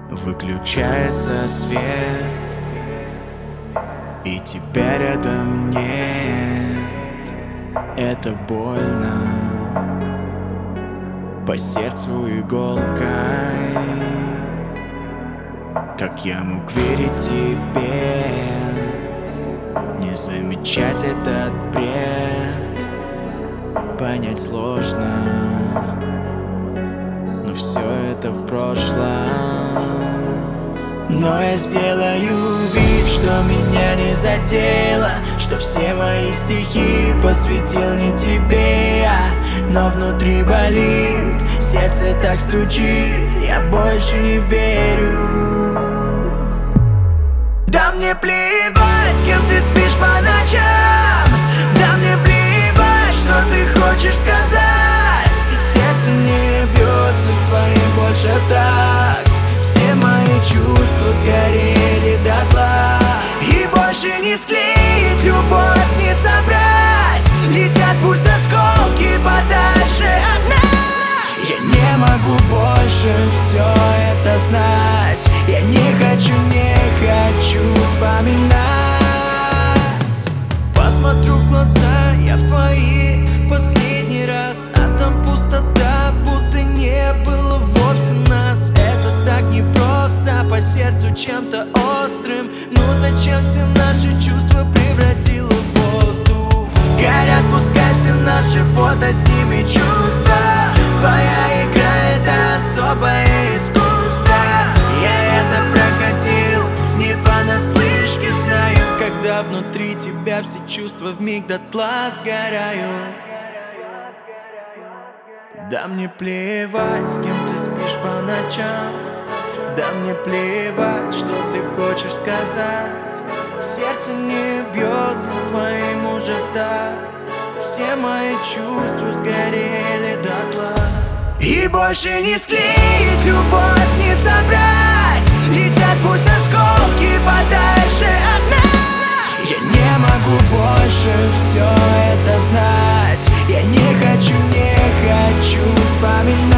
Выключается свет, и тебя рядом нет. Это больно, по сердцу иголкой. Как я мог верить тебе, не замечать этот бред? Понять сложно, но все это в прошлом. Но я сделаю вид, что меня не задело, что все мои стихи посвятил не тебе я. Но внутри болит, сердце так стучит, я больше не верю. Да мне плевать, с кем ты спишь по ночам. Да мне плевать, что ты хочешь сказать. Сердце не бьется с твоим больше в такт. Все мои чувства сгорели дотла, и больше не склеить, любовь не собрать. Летят пусть осколки подальше от нас. Я не могу больше все это знать. Я не хочу вспоминать. Посмотрю в глаза я в твои последний раз, а там пустота, будто не было вовсе нас. Это так непросто, по сердцу чем-то острым. Ну зачем все наши чувства превратило в воздух? Горят пускай все наши фото, с ними чувства. Твоя игра — это особое искусство. Я это проходил не понаслышке, знаю. Когда внутри тебя все чувства вмиг дотла сгорают. Да мне плевать, с кем ты спишь по ночам. Да мне плевать, что ты хочешь сказать. Сердце не бьется с твоим уже в такт. Все мои чувства сгорели дотла, и больше не склеить, любовь не собрать. Летят пусть осколки подальше от нас. Я не могу больше все это знать. Я не хочу вспоминать.